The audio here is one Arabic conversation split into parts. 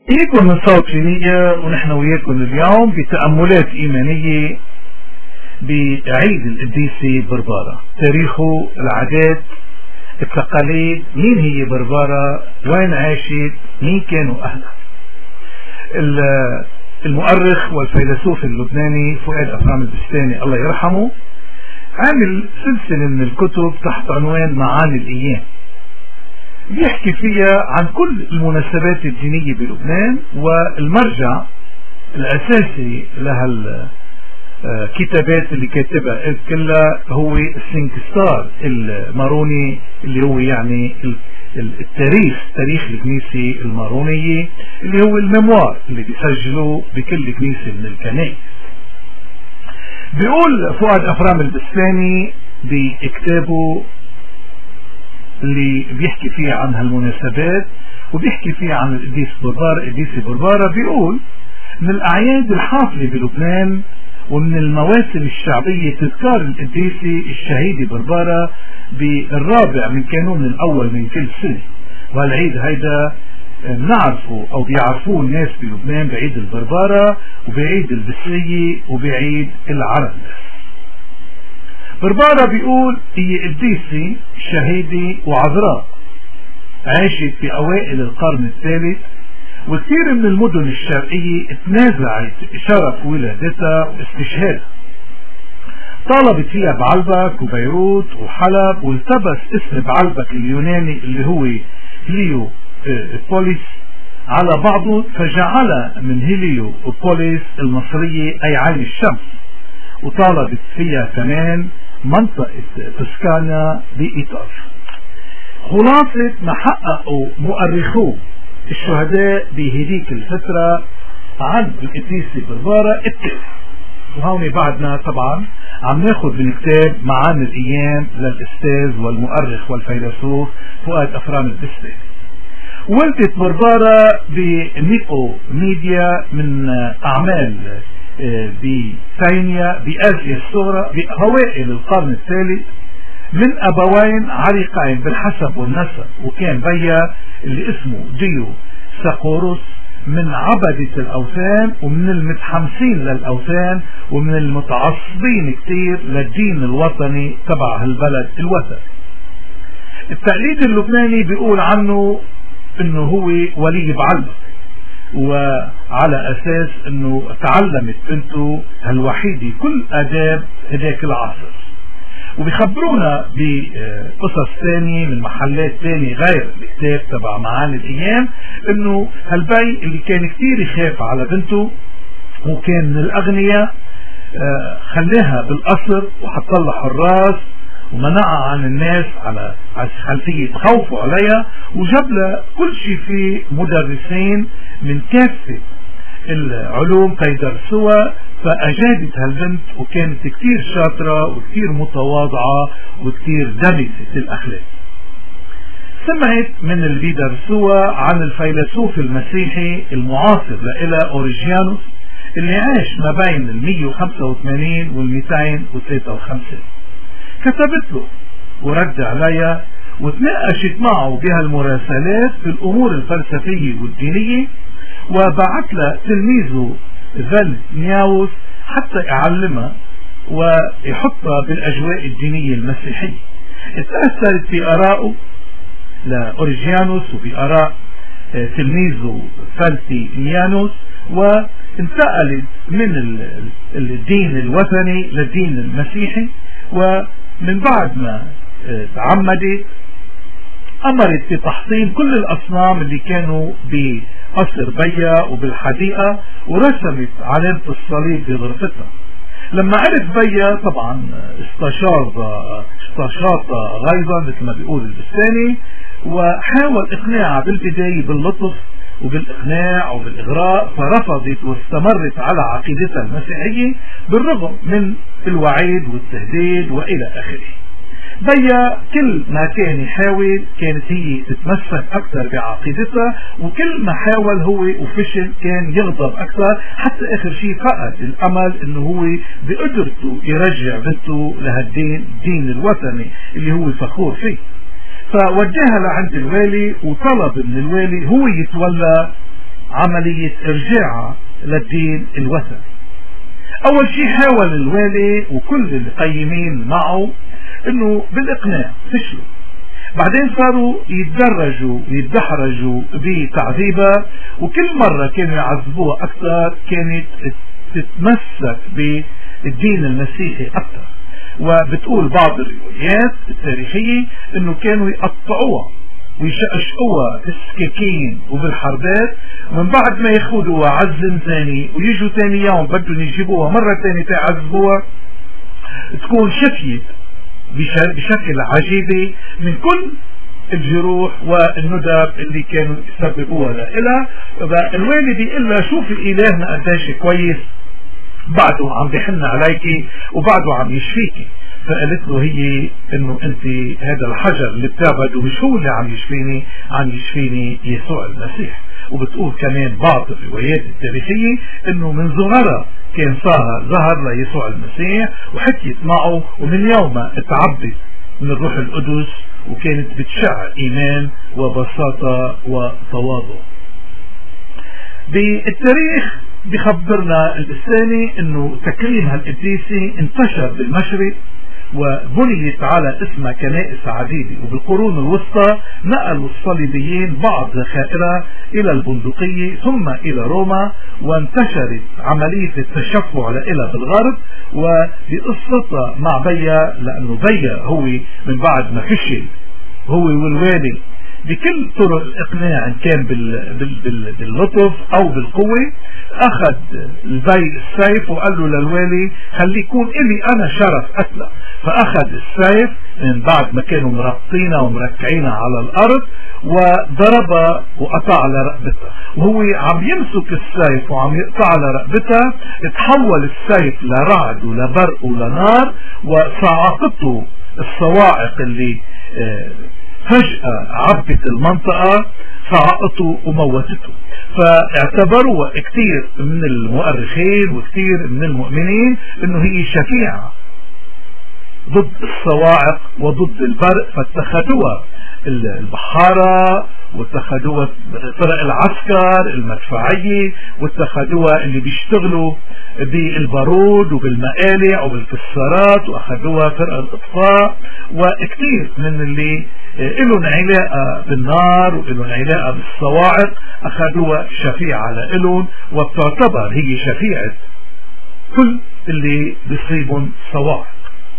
إيكم من صوت لينية، ونحن وياكم اليوم بتأملات إيمانية بعيد القديسة بربارة. تاريخه، العادات، التقاليد، مين هي بربارة، وين عاشت، مين كانوا أهلها. المؤرخ والفيلسوف اللبناني فؤاد أفرام البستاني الله يرحمه عامل سلسلة من الكتب تحت عنوان معاني الأيام، بيحكي فيها عن كل المناسبات الدينية بلبنان، والمرجع الأساسي لها الكتابات اللي كاتبها كلها هو السنكستار الماروني، اللي هو يعني تاريخ الكنيسة المارونية، اللي هو الميموار اللي بيسجلوا بكل كنيسة من الكنائس. بيقول فؤاد أفرام البستاني بكتابه اللي بيحكي فيه عن هالمناسبات وبيحكي فيه عن القديسة بربارة، بيقول من الأعياد الحافلة بلبنان ومن المواسم الشعبية تذكار القديسة الشهيدة بربارة بالرابع من كانون الأول من كل سنة. وهالعيد هيدا نعرفه أو بيعرفوه الناس بلبنان بعيد البربارة وبعيد البسرية وبعيد العرب. بربارة بيقول هي قديسة شهيدة وعذراء عاشت في أوائل القرن الثالث، وكثير من المدن الشرقية تنازعت شرف ولادتها واستشهادها. طالبت فيها بعلبك وبيروت وحلب، والتبس اسم بعلبك اليوناني اللي هو هيليو بوليس على بعضه، فجعل من هيليو بوليس المصرية أي عين الشمس. وطالبت فيها كمان منطقة تسكانا بإيطاليا. خلاصة ما حققوا مؤرخو الشهداء بهديك الفترة عن القديسة بربارة التالي. وهون بعدنا طبعا عم ناخذ من كتاب معاني الأيام للأستاذ والمؤرخ والفيلسوف فؤاد أفرام البستاني. ولدت بربارة بنيقو ميديا من أعمال بثاينيا بآسيا الصغرى بأوائل القرن الثالث من أبوين عريقين بالحسب والنسب، وكان بيا اللي اسمه ديو ساقوروس من عبدة الأوثان ومن المتحمسين للأوثان ومن المتعصبين كتير للدين الوطني تبع هالبلد الوثني. التقليد اللبناني بيقول عنه انه هو ولي بعلبك، وعلى اساس انه تعلمت بنته الوحيدة كل اداب هداك العصر. وبيخبرونا بقصص ثانية من محلات ثانية غير الكتاب تبع معاني الايام انه هالبي اللي كان كتير يخاف على بنته وكان من الاغنياء خلاها بالقصر وحط لها حراس ومنعها عن الناس على خلفية خوفوا عليها، وجاب لها كل شيء فيه مدرسين من كافة العلوم كيدرسوها. فأجادت هالبنت وكانت كتير شاطرة وكتير متواضعة وكتير دمسة الأخلاق. سمعت من اللي بيدرسوها عن الفيلسوف المسيحي المعاصر لإلها أوريجيانوس اللي عاش ما بين 185 وال 253. كتبت له ورد عليها وتناقشت معه بهالمراسلات في الأمور الفلسفية والدينية، وبعت له تلميذه فالنياوس حتى يعلمها ويحطها بالأجواء الدينية المسيحية. اتأثرت في آرائه لأوريجيانوس وبآراء تلميذه فالنيانوس، وانتقلت من الدين الوثني للدين المسيحي. ومن بعد ما تعمدت أمرت بتحطيم كل الأصنام اللي كانوا بقصر بيا وبالحديقة، ورسمت علامة الصليب بغرفتها. لما عرف بيا طبعا استشاط غيظا مثل ما بيقول البستاني، وحاول إقناعها بالبداية باللطف وبالإقناع وبالإغراء، فرفضت واستمرت على عقيدتها المسيحية بالرغم من الوعيد والتهديد وإلى آخره. بيا كل ما كان يحاول كانت هي تتمسك أكثر بعقيدتها، وكل ما حاول هو وفشل كان يغضب أكثر، حتى آخر شيء فقد الأمل إنه هو بقدرته يرجع بنته لهالدين الدين الوثني اللي هو فخور فيه. فوجهها لعند الوالي وطلب من الوالي هو يتولى عملية إرجاعها للدين الوثني. أول شيء حاول الوالي وكل القيمين معه إنه بالإقناع، فشلوا. بعدين صاروا يتدرجوا ويتدحرجوا بتعذيبها، وكل مرة كانوا يعذبوها أكثر كانت تتمسك بالدين المسيحي أكثر. وبتقول بعض الروايات التاريخية إنه كانوا يقطعوها ويشقشقوها بالسكاكين وبالحربات، ومن بعد ما ياخذوها عزم ثاني ويجوا ثاني يوم بدهم يجيبوها مرة ثانية تعذبوها، تكون شفيت بشكل عجيب من كل الجروح والندب اللي كانوا يسببوها لها. فالوالي بيقول لها شوفي إلهنا قديش كويس، بعده عم بيحن عليكي وبعده عم يشفيكي. فقالت له هي انه انت هذا الحجر اللي بتعبده مش هو اللي عم يشفيني، عم يشفيني يسوع المسيح. وبتقول كمان بعض الروايات التاريخية انه من صغرها كان ظهر ليسوع المسيح وحكيت معه، ومن يوم ما اتعبت من الروح القدس وكانت بتشع ايمان وبساطة وتواضع. بالتاريخ بخبرنا الإسلامي انه تكريم هالقديسة انتشر بالمشرق وبنيت على اسمها كنائس عديدة، وبالقرون الوسطى نقلوا الصليبيين بعض ذخائرها إلى البندقية ثم إلى روما، وانتشرت عملية التشفع لها بالغرب. وبقصتها مع بيا، لأنه بيا هو من بعد ما فشل هو والوالي بكل طرق الإقناع، إن كان باللطف أو بالقوة، أخذ البي السيف وقال له للوالي خلي يكون إلي أنا شرف قتله. فأخذ السيف من بعد ما كانوا مرقطينها ومركعينها على الأرض وضربها وقطع على رقبتها، وهو عم يمسك السيف وعم يقطع على رقبتها تحول السيف لرعد ولبرق ولنار، وصعقته الصواعق اللي فجأة عبت المنطقة، صعقته وموتته. فاعتبروا كثير من المؤرخين وكثير من المؤمنين انه هي شفيعة ضد الصواعق وضد البرق، فاتخذوها البحارة واتخذوها فرق العسكر المدفعية واتخذوها اللي بيشتغلوا بالبارود وبالمقالع وبالكسارات، واخذوها فرق الاطفاء، وكثير من اللي إلهم علاقة بالنار وإلهم علاقة بالصواعق أخذوها شفيعة لإلهم، وبتعتبر هي شفيعة كل اللي بيصيبهم صواعق.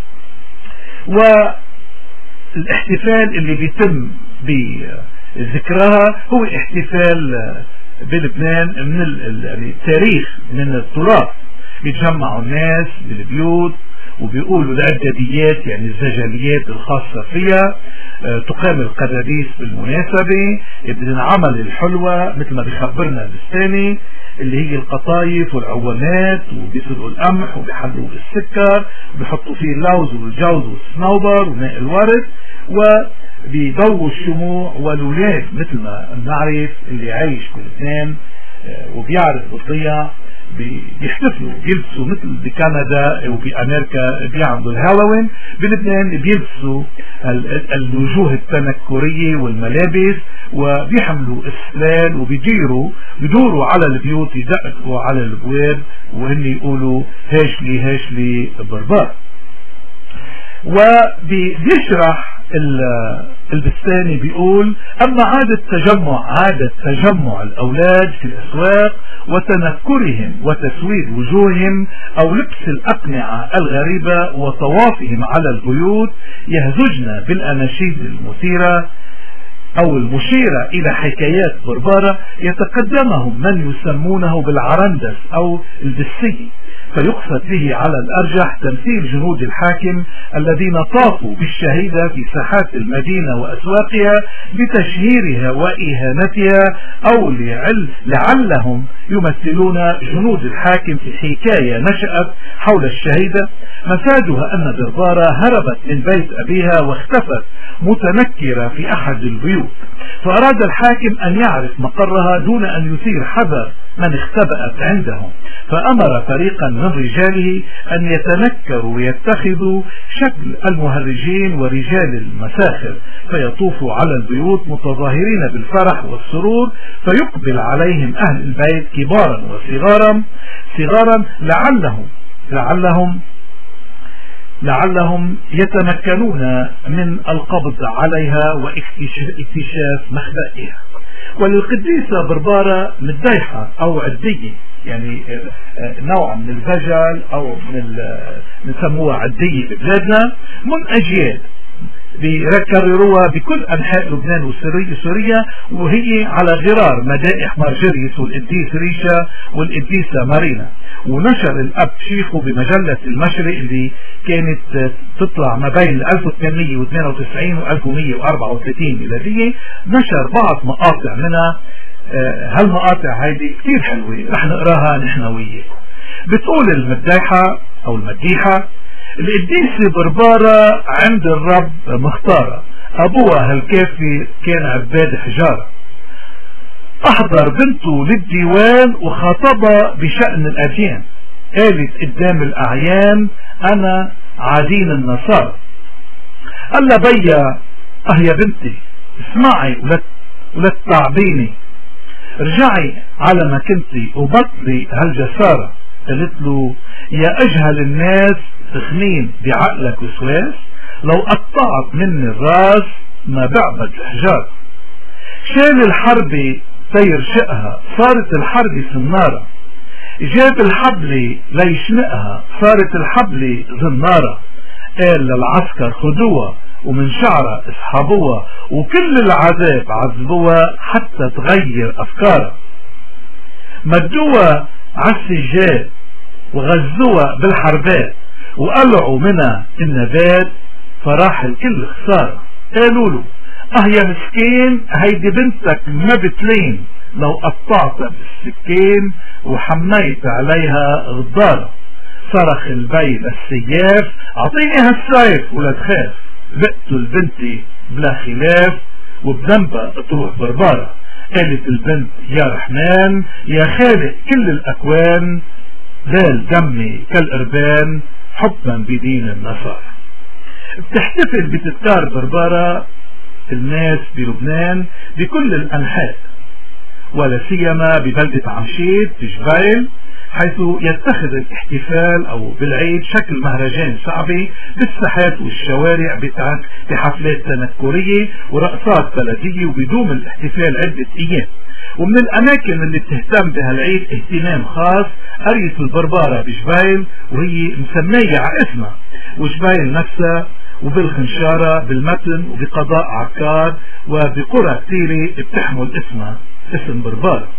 والاحتفال اللي بيتم بذكرها هو احتفال بلبنان من التاريخ، من التراث. بيتجمعوا الناس بالبيوت وبيقولوا الأبجديات يعني الزجليات الخاصة فيها، تقام القداديس بالمناسبة، بتنعمل الحلوة مثل ما بيخبرنا البستاني اللي هي القطايف والعوامات، وبيسلقوا القمح وبيحلوا بالسكر وبيحطوا فيه اللوز والجوز والصنوبر وماء الورد، وبيضووا الشموع. والولاد مثل ما بنعرف اللي عايش بلبنان وبيعرف بالضياء بيحتفلوا بيلبسوا مثل بكندا وبأمريكا بيعملوا الهالوين، بلبنان بيلبسوا الوجوه التنكرية والملابس وبيحملوا اسلال وبيدوروا على البيوت يدققوا على الابواب وهن يقولوا هاشلي هاشلي بربار. وبيشرح البستاني بيقول أما عادة تجمع الأولاد في الأسواق وتنكرهم وتسويد وجوههم أو لبس الأقنعة الغريبة وطوافهم على البيوت يهزجن بالأناشيد المثيرة أو المشيرة إلى حكايات بربارة يتقدمهم من يسمونه بالعرندس أو البسي، فيقصد به على الأرجح تمثيل جنود الحاكم الذين طافوا بالشهيدة في ساحات المدينة وأسواقها بتشهيرها وإهانتها، أو لعلهم يمثلون جنود الحاكم في حكاية نشأت حول الشهيدة مفادها أن بربارة هربت من بيت أبيها واختفت متنكرة في أحد البيوت، فأراد الحاكم أن يعرف مقرها دون أن يثير حذر من اختبأت عندهم، فأمر فريقا من رجاله أن يتنكروا ويتخذوا شكل المهرجين ورجال المساخر، فيطوفوا على البيوت متظاهرين بالفرح والسرور، فيقبل عليهم أهل البيت كبارا وصغارا لعلهم يتمكنون من القبض عليها واكتشاف مخبئها. وللقديسة بربارة مديحة أو عدية، يعني نوع من الفجل أو نسموها عدية ببلادنا، من أجيال بيكرروها بكل أنحاء لبنان وسوريا، وهي على غرار مدائح مارجريس والقديس ريشا والقديسة مارينا. ونشر الأب شيخو بمجلة المشرق اللي كانت تطلع ما بين 1898 و 1134 ميلادية، نشر بعض مقاطع منها. هالمقاطع هيدي كتير حلوة، رح نقراها نحن وياكم. بتقول المديحة أو المديحة: القديسة بربارة عند الرب مختارة، أبوها هالكافي كان عباد حجارة، أحضر بنته للديوان وخاطبها بشأن الأديان، قالت قدام الأعيان: أنا عدين النصارى. قال لها: بيا يا بنتي اسمعي ولا تعبيني، رجعي على ما كنتي وبطلي هالجسارة. قالت له: يا أجهل الناس تخمين بعقلك وسواس، لو قطعت مني الراس ما بعبد الحجار. شال الحرب تيرشقها، صارت الحرب سنارة، جاب الحبل ليشنقها، صارت الحبل زنارة. قال للعسكر خدوها ومن شعرها اسحبوها، وكل العذاب عذبوها حتى تغير أفكارها. مدوها عالسجاد وغزوها بالحربات، وقلعوا منها النبات، فراح الكل خسارة. قالوا له: يا مسكين، هيدي بنتك ما بتلين، لو قطعتها بالسكين وحميت عليها غدارة. صرخ البي للسياف: اعطيني هالسيف ولا تخاف، بقتل بنتي بلا خلاف، وبذنبها تروح بربارة. قالت البنت: يا رحمن يا خالق كل الأكوان، زال دمي كالقربان حبا بدين النصارى. بتحتفل بتذكار بربارة الناس بلبنان بكل الأنحاء، ولا سيما ببلدة عمشيت بجبيل، حيث يتخذ الاحتفال أو بالعيد شكل مهرجان شعبي بالساحات والشوارع بحفلات تنكرية ورقصات بلدية، وبيدوم الاحتفال عدة أيام. ومن الأماكن اللي بتهتم بهالعيد اهتمام خاص قرية البربارة بجبيل، وهي مسمية على اسمها، وجبيل نفسها، وبالخنشارة بالمتن، وبقضاء عكار، وبقرى كثيرة بتحمل اسمها اسم بربارة.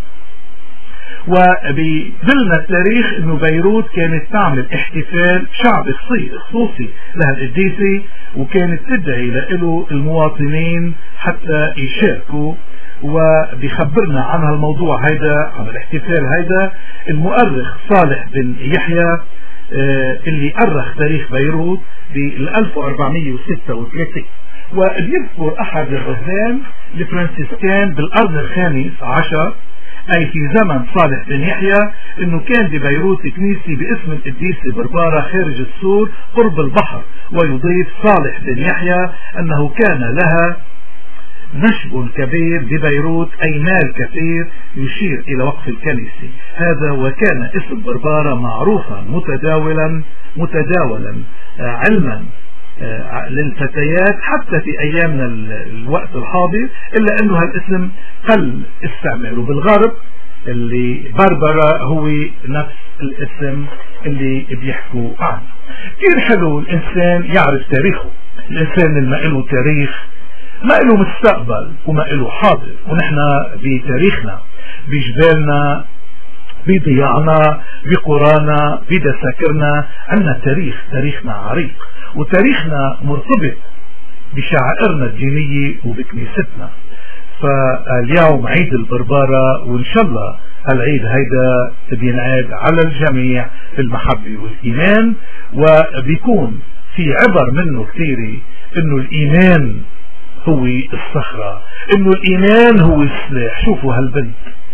وبدلنا التاريخ انه بيروت كانت تعمل احتفال شعبي خصوصي لهالقديسة، وكانت تدعي له المواطنين حتى يشاركوا. وبيخبرنا عن هالموضوع هيدا، عن الاحتفال هيدا، المؤرخ صالح بن يحيى اللي أرخ تاريخ بيروت بال 1436، وبيذكر أحد الرهبان الفرنسيسكان بالقرن الخامس عشر، أي في زمن صالح بن يحيى، انه كان ببيروت كنيسة باسم القديسة بربارة خارج السور قرب البحر. ويضيف صالح بن يحيى انه كان لها نشب كبير ببيروت، أي مال كثير، يشير إلى وقف الكنيسة هذا. وكان اسم بربارة معروفا متداولا علما للفتيات حتى في أيامنا الوقت الحاضر، إلا أنه هالاسم قل استعماله بالغرب، اللي بربرة هو نفس الاسم اللي بيحكوا عنه. كثير حلو الإنسان يعرف تاريخه. الإنسان اللي ما له تاريخ ما له مستقبل وما له حاضر. ونحن بتاريخنا، بجبالنا، بضياعنا، بقرانا، بدساكرنا، عندنا تاريخنا عريق، وتاريخنا مرتبط بشعائرنا الدينية وبكنيستنا. فاليوم عيد البربارة، وإن شاء الله العيد هيدا بينعاد على الجميع في المحبة والإيمان، وبيكون في عبر منه كثيرة إنه الإيمان هو الصخرة، إنه الإيمان هو السلاح. شوفوا هالبنت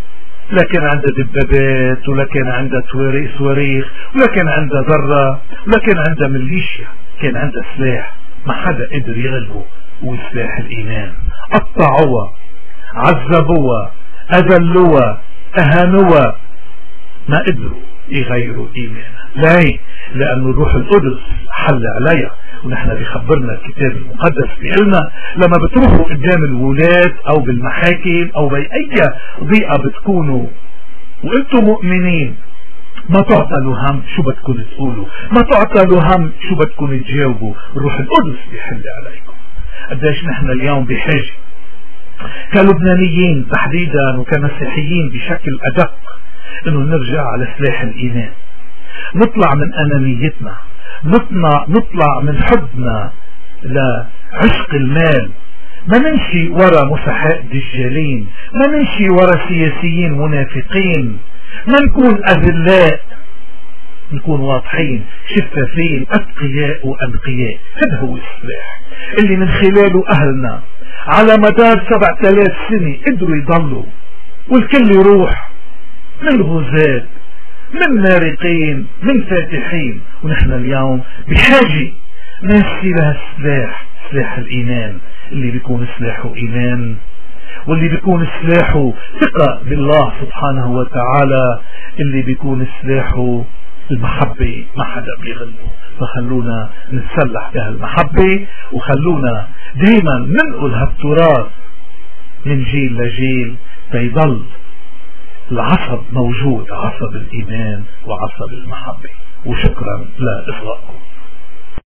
لكن عندها دبابات، ولكن عندها صواريخ، ولكن عندها ذرة، ولكن عندها ميليشيا، كان عندها سلاح ما حدا قدر يغلبه، وسلاح الإيمان. قطعوها، عذبوها، أذلوها، أهانوها، ما قدروا يغيروا إيمانها. ليه؟ لأن الروح القدس حل عليها. ونحن بيخبرنا الكتاب المقدس بيقلنا لما بتروحوا قدام الولاة أو بالمحاكم أو بأي ضيقة بتكونوا وانتم مؤمنين، ما تعطلوا هم شو بدكم تقولوا، ما تعطلوا هم شو بدكم تجاوبوا، الروح القدس بيحل عليكم. قديش نحن اليوم بحاجة كلبنانيين تحديدا وكمسيحيين بشكل أدق انه نرجع على سلاح الإيمان، نطلع من أنانيتنا، نطلع من حبنا لعشق المال، ما نمشي ورا مسحاء دجالين، ما نمشي ورا سياسيين منافقين، ما نكون أذلاء، نكون واضحين شفافين أتقياء وأنقياء. هذا هو السلاح اللي من خلاله أهلنا على مدار 7000 سنة قدروا يضلوا، والكل يروح من غزاة، من مارقين، من فاتحين. ونحن اليوم بحاجة ناسي لها السلاح، سلاح الإيمان اللي بيكون سلاحه إيمان، واللي بيكون سلاحه ثقة بالله سبحانه وتعالى، اللي بيكون سلاحه المحبة، ما حدا بيغلبه. فخلونا نتسلح بهالمحبة، وخلونا دايما ننقل هالتراث من جيل لجيل فيضل العصب موجود، عصب الإيمان وعصب المحبة. وشكرا لإصغائكم.